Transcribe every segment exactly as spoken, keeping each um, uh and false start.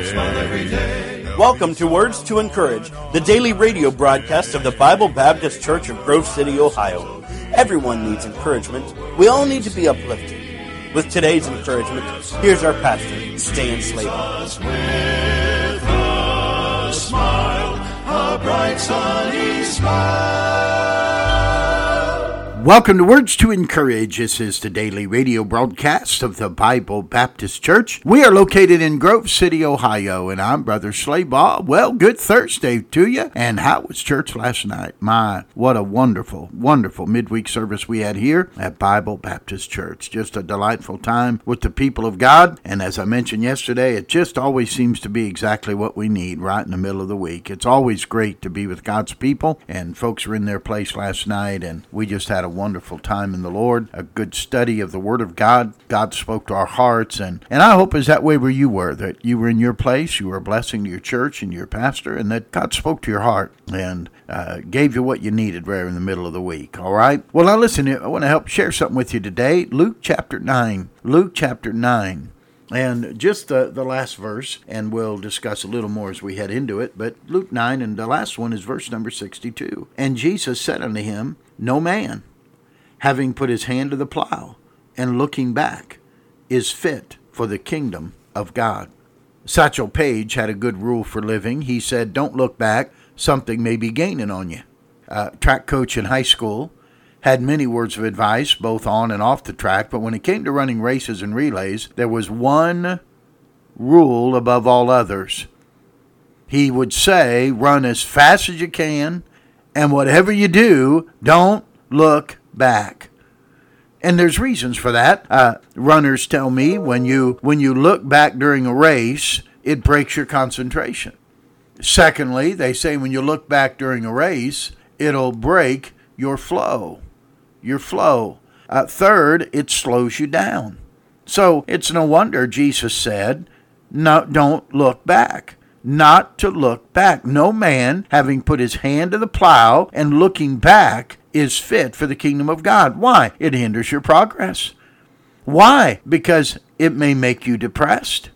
Welcome to Words to Encourage, the daily radio broadcast of the Bible Baptist Church of Grove City, Ohio. Everyone needs encouragement. We all need to be uplifted. With today's encouragement, here's our pastor, Stan Slater. With a smile, a bright sunny smile. Welcome to Words to Encourage. This is the daily radio broadcast of the Bible Baptist Church. We are located in Grove City, Ohio, and I'm Brother Slaybaugh. Well, good Thursday to you. And how was church last night? My, what a wonderful, wonderful midweek service we had here at Bible Baptist Church. Just a delightful time with the people of God. And as I mentioned yesterday, it just always seems to be exactly what we need right in the middle of the week. It's always great to be with God's people, and folks were in their place last night, and we just had a wonderful time in the Lord, a good study of the Word of God. God spoke to our hearts, and, and I hope is that way where you were, that you were in your place, you were a blessing to your church and your pastor, and that God spoke to your heart and uh, gave you what you needed right in the middle of the week, all right? Well, now listen, I want to help share something with you today. Luke chapter nine. Luke chapter nine. And just the, the last verse, and we'll discuss a little more as we head into it, but Luke nine, and the last one is verse number sixty-two. And Jesus said unto him, No man, having put his hand to the plow, and looking back, is fit for the kingdom of God. Satchel Paige had a good rule for living. He said, don't look back, something may be gaining on you. Uh, track coach in high school, had many words of advice, both on and off the track, but when it came to running races and relays, there was one rule above all others. He would say, run as fast as you can, and whatever you do, don't look back. And there's reasons for that. Uh, runners tell me when you when you look back during a race, it breaks your concentration. Secondly, they say when you look back during a race, it'll break your flow. Your flow. Uh, third, it slows you down. So it's no wonder Jesus said, no, don't look back. Not to look back. No man, having put his hand to the plow and looking back, is fit for the kingdom of God. Why? It hinders your progress. Why? Because it may make you depressed.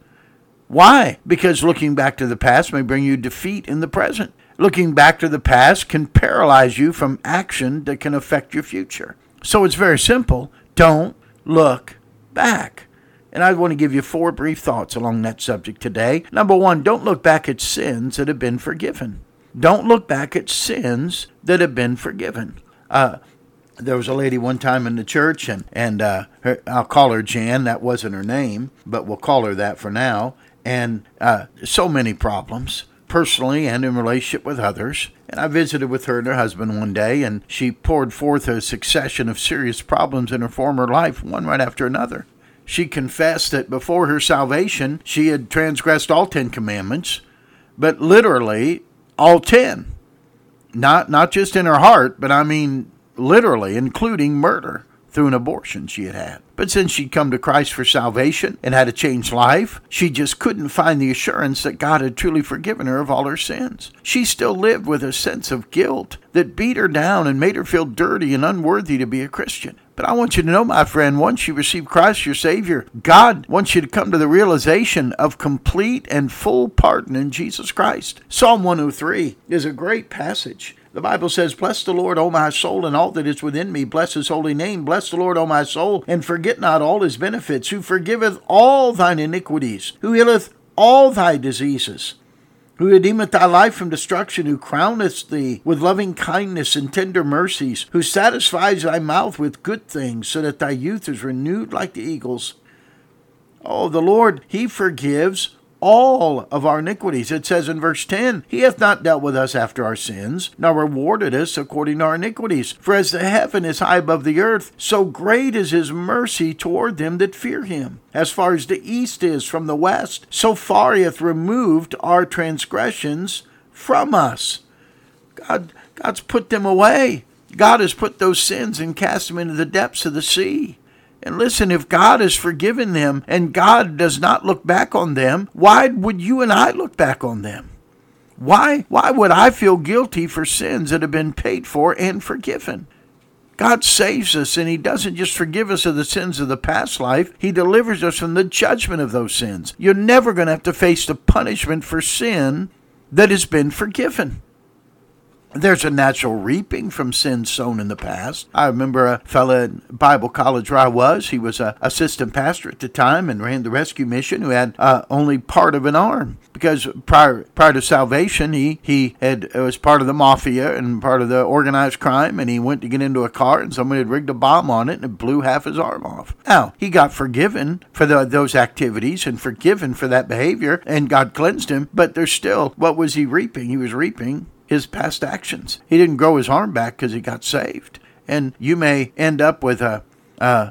Why? Because looking back to the past may bring you defeat in the present. Looking back to the past can paralyze you from action that can affect your future. So it's very simple. Don't look back. And I want to give you four brief thoughts along that subject today. Number one, don't look back at sins that have been forgiven. Don't look back at sins that have been forgiven. Uh, there was a lady one time in the church, and, and uh, her, I'll call her Jan. That wasn't her name, but we'll call her that for now. And uh, so many problems, personally and in relationship with others. And I visited with her and her husband one day, and she poured forth a succession of serious problems in her former life, one right after another. She confessed that before her salvation, she had transgressed all Ten Commandments, but literally all ten. Not not just in her heart, but I mean literally, including murder through an abortion she had had. But since she'd come to Christ for salvation and had a changed life, she just couldn't find the assurance that God had truly forgiven her of all her sins. She still lived with a sense of guilt that beat her down and made her feel dirty and unworthy to be a Christian. But I want you to know, my friend, once you receive Christ your Savior, God wants you to come to the realization of complete and full pardon in Jesus Christ. Psalm one oh three is a great passage. The Bible says, Bless the Lord, O my soul, and all that is within me. Bless his holy name. Bless the Lord, O my soul, and forget not all his benefits, who forgiveth all thine iniquities, who healeth all thy diseases, who redeemeth thy life from destruction, who crowneth thee with loving kindness and tender mercies, who satisfies thy mouth with good things, so that thy youth is renewed like the eagles. Oh, the Lord, he forgives all of our iniquities. It says in verse ten, He hath not dealt with us after our sins, nor rewarded us according to our iniquities. For as the heaven is high above the earth, so great is his mercy toward them that fear him. As far as the east is from the west, so far he hath removed our transgressions from us. God, God's put them away. God has put those sins and cast them into the depths of the sea. And listen, if God has forgiven them and God does not look back on them, why would you and I look back on them? Why, why would I feel guilty for sins that have been paid for and forgiven? God saves us, and he doesn't just forgive us of the sins of the past life. He delivers us from the judgment of those sins. You're never going to have to face the punishment for sin that has been forgiven. There's a natural reaping from sins sown in the past. I remember a fellow in Bible college where I was. He was an assistant pastor at the time and ran the rescue mission who had uh, only part of an arm. Because prior prior to salvation, he, he had was part of the mafia and part of the organized crime, and he went to get into a car and somebody had rigged a bomb on it and it blew half his arm off. Now, he got forgiven for the, those activities and forgiven for that behavior, and God cleansed him, but there's still, what was he reaping? He was reaping his past actions. He didn't grow his arm back because he got saved. And you may end up with a, a,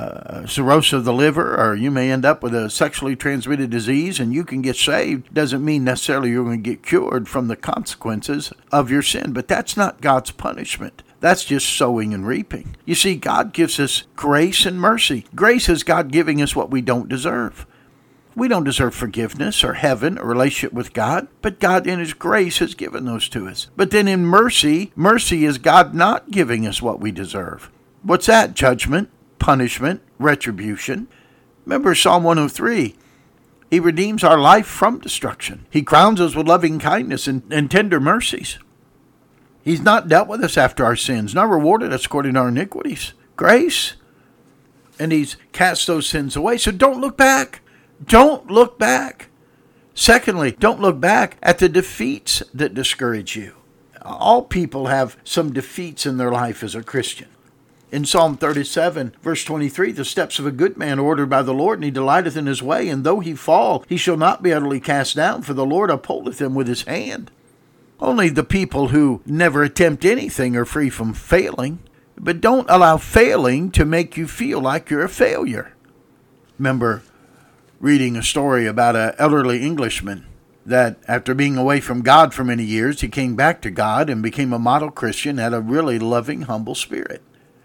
a cirrhosis of the liver, or you may end up with a sexually transmitted disease, and you can get saved. Doesn't mean necessarily you're going to get cured from the consequences of your sin, but that's not God's punishment. That's just sowing and reaping. You see, God gives us grace and mercy. Grace is God giving us what we don't deserve. We don't deserve forgiveness or heaven or relationship with God, but God in his grace has given those to us. But then in mercy, mercy is God not giving us what we deserve. What's that? Judgment, punishment, retribution. Remember Psalm one oh three. He redeems our life from destruction. He crowns us with loving kindness and, and tender mercies. He's not dealt with us after our sins, nor rewarded us according to our iniquities. Grace. And he's cast those sins away. So don't look back. Don't look back. Secondly, don't look back at the defeats that discourage you. All people have some defeats in their life as a Christian. In Psalm thirty-seven, verse twenty-three, the steps of a good man are ordered by the Lord, and he delighteth in his way. And though he fall, he shall not be utterly cast down, for the Lord upholdeth him with his hand. Only the people who never attempt anything are free from failing. But don't allow failing to make you feel like you're a failure. Remember reading a story about an elderly Englishman that after being away from God for many years, he came back to God and became a model Christian, had a really loving, humble spirit.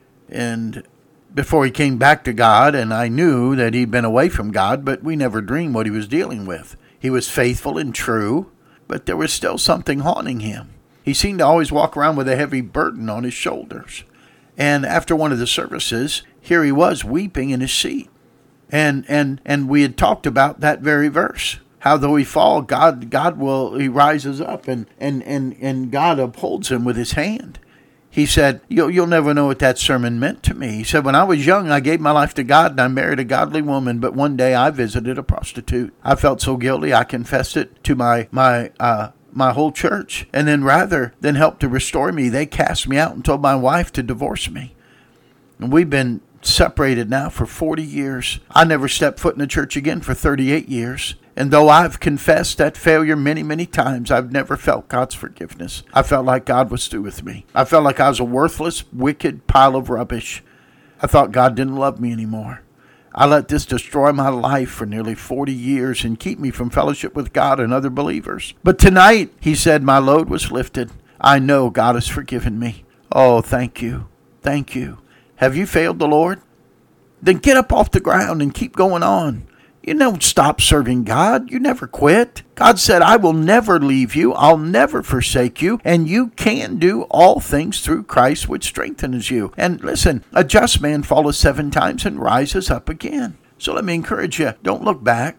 And before he came back to God, and I knew that he'd been away from God, but we never dreamed what he was dealing with. He was faithful and true, but there was still something haunting him. He seemed to always walk around with a heavy burden on his shoulders. And after one of the services, here he was weeping in his seat. And and and we had talked about that very verse. How though he fall, God God will he rises up and and, and, and God upholds him with his hand. He said, you'll, you'll never know what that sermon meant to me. He said, when I was young, I gave my life to God and I married a godly woman, but one day I visited a prostitute. I felt so guilty, I confessed it to my my uh my whole church. And then rather than help to restore me, they cast me out and told my wife to divorce me. And we've been separated now for forty years. I never stepped foot in the church again for thirty-eight years. And though I've confessed that failure many, many times, I've never felt God's forgiveness. I felt like God was through with me. I felt like I was a worthless, wicked pile of rubbish. I thought God didn't love me anymore. I let this destroy my life for nearly forty years and keep me from fellowship with God and other believers. But tonight, he said, my load was lifted. I know God has forgiven me. Oh, thank you. Thank you. Have you failed the Lord? Then get up off the ground and keep going on. You don't stop serving God. You never quit. God said, I will never leave you. I'll never forsake you. And you can do all things through Christ, which strengthens you. And listen, a just man falleth seven times and rises up again. So let me encourage you. Don't look back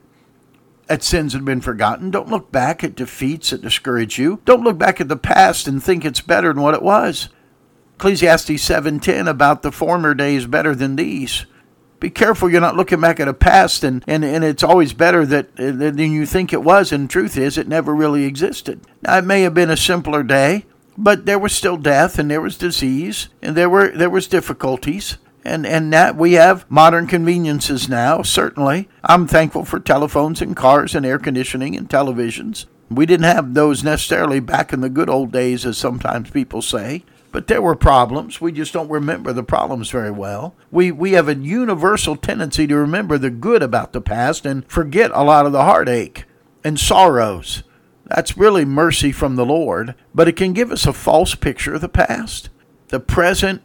at sins that have been forgotten. Don't look back at defeats that discourage you. Don't look back at the past and think it's better than what it was. Ecclesiastes seven ten about the former days better than these. Be careful you're not looking back at a past and, and, and it's always better that, uh, than you think it was, and the truth is it never really existed. Now, it may have been a simpler day, but there was still death and there was disease and there were there was difficulties. And, and that we have modern conveniences now, certainly. I'm thankful for telephones and cars and air conditioning and televisions. We didn't have those necessarily back in the good old days, as sometimes people say. But there were problems. We just don't remember the problems very well. We we have a universal tendency to remember the good about the past and forget a lot of the heartache and sorrows. That's really mercy from the Lord, but it can give us a false picture of the past. The present,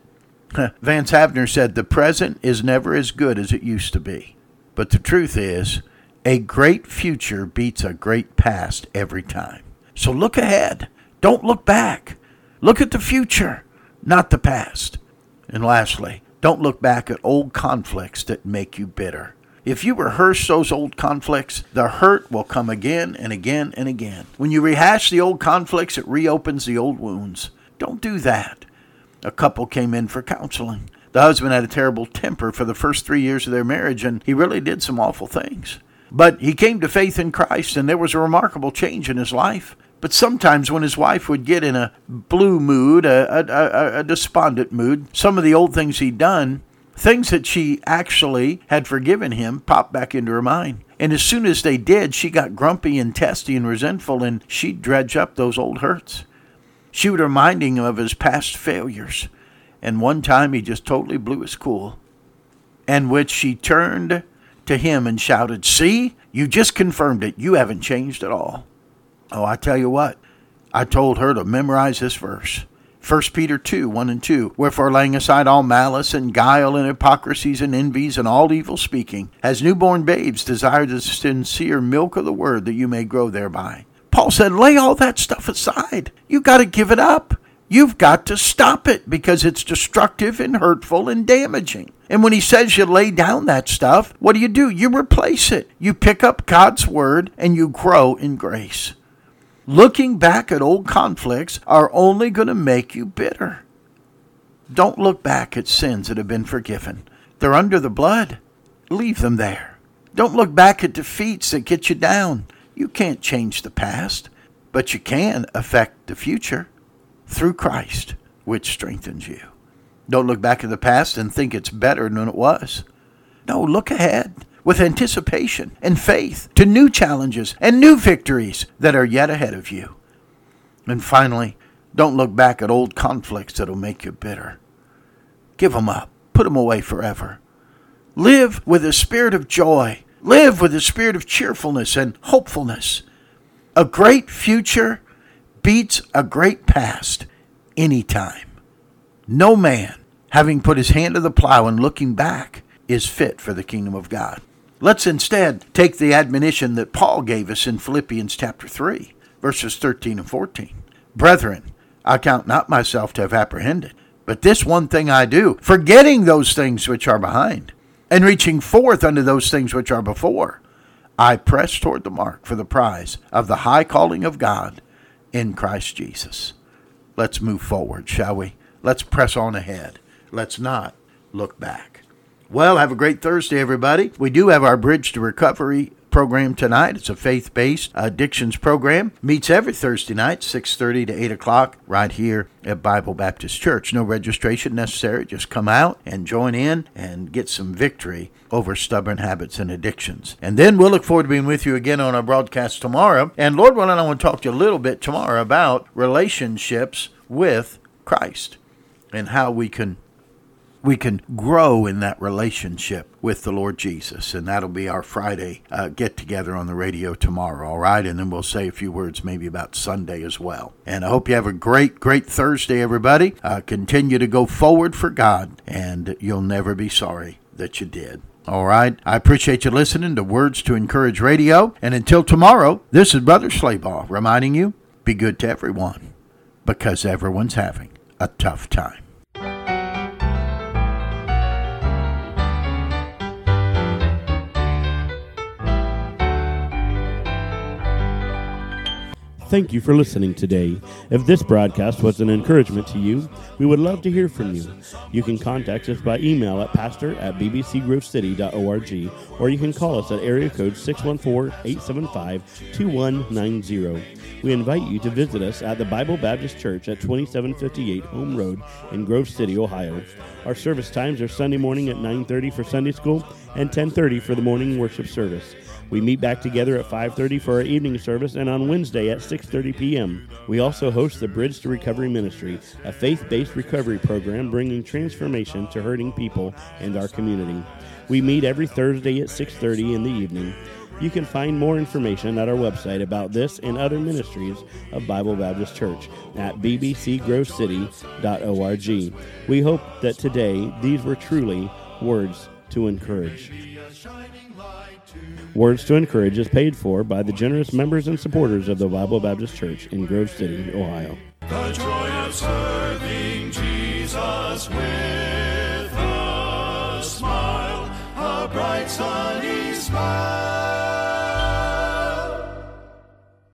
Vance Havner said, the present is never as good as it used to be. But the truth is, a great future beats a great past every time. So look ahead. Don't look back. Look at the future, not the past. And lastly, don't look back at old conflicts that make you bitter. If you rehearse those old conflicts, the hurt will come again and again and again. When you rehash the old conflicts, it reopens the old wounds. Don't do that. A couple came in for counseling. The husband had a terrible temper for the first three years of their marriage, and he really did some awful things. But he came to faith in Christ, and there was a remarkable change in his life. But sometimes when his wife would get in a blue mood, a, a, a, a despondent mood, some of the old things he'd done, things that she actually had forgiven him, popped back into her mind. And as soon as they did, she got grumpy and testy and resentful, and she'd dredge up those old hurts. She would remind him of his past failures. And one time he just totally blew his cool. And which she turned to him and shouted, "See, you just confirmed it. You haven't changed at all." Oh, I tell you what, I told her to memorize this verse. First Peter two, one and two. "Wherefore laying aside all malice and guile and hypocrisies and envies and all evil speaking, as newborn babes desire the sincere milk of the word, that you may grow thereby." Paul said, lay all that stuff aside. You got to give it up. You've got to stop it because it's destructive and hurtful and damaging. And when he says you lay down that stuff, what do you do? You replace it. You pick up God's word and you grow in grace. Looking back at old conflicts are only going to make you bitter. Don't look back at sins that have been forgiven. They're under the blood. Leave them there. Don't look back at defeats that get you down. You can't change the past, but you can affect the future through Christ, which strengthens you. Don't look back at the past and think it's better than it was. No, look ahead with anticipation and faith to new challenges and new victories that are yet ahead of you. And finally, don't look back at old conflicts that'll make you bitter. Give them up. Put them away forever. Live with a spirit of joy. Live with a spirit of cheerfulness and hopefulness. A great future beats a great past anytime. No man, having put his hand to the plow and looking back, is fit for the kingdom of God. Let's instead take the admonition that Paul gave us in Philippians chapter three, verses thirteen and fourteen. "Brethren, I count not myself to have apprehended, but this one thing I do, forgetting those things which are behind, and reaching forth unto those things which are before, I press toward the mark for the prize of the high calling of God in Christ Jesus." Let's move forward, shall we? Let's press on ahead. Let's not look back. Well, have a great Thursday, everybody. We do have our Bridge to Recovery program tonight. It's a faith-based addictions program. Meets every Thursday night, six thirty to eight o'clock, right here at Bible Baptist Church. No registration necessary. Just come out and join in and get some victory over stubborn habits and addictions. And then we'll look forward to being with you again on our broadcast tomorrow. And Lord willing, I want to talk to you a little bit tomorrow about relationships with Christ and how we can we can grow in that relationship with the Lord Jesus. And that'll be our Friday uh, get-together on the radio tomorrow, all right? And then we'll say a few words maybe about Sunday as well. And I hope you have a great, great Thursday, everybody. Uh, continue to go forward for God, and you'll never be sorry that you did. All right? I appreciate you listening to Words to Encourage Radio. And until tomorrow, this is Brother Slaybaugh reminding you, be good to everyone, because everyone's having a tough time. Thank you for listening today. If this broadcast was an encouragement to you, we would love to hear from you. You can contact us by email at pastor at b b c grove city dot org, or you can call us at area code six one four, eight seven five, two one nine zero. We invite you to visit us at the Bible Baptist Church at twenty-seven fifty-eight Home Road in Grove City, Ohio. Our service times are Sunday morning at nine thirty for Sunday school and ten thirty for the morning worship service. We meet back together at five thirty for our evening service and on Wednesday at six thirty p.m. We also host the Bridge to Recovery Ministry, a faith-based recovery program bringing transformation to hurting people and our community. We meet every Thursday at six thirty in the evening. You can find more information at our website about this and other ministries of Bible Baptist Church at b b c grove city dot org. We hope that today these were truly words to encourage. Words to Encourage is paid for by the generous members and supporters of the Bible Baptist Church in Grove City, Ohio. The joy of serving Jesus with sunny smile.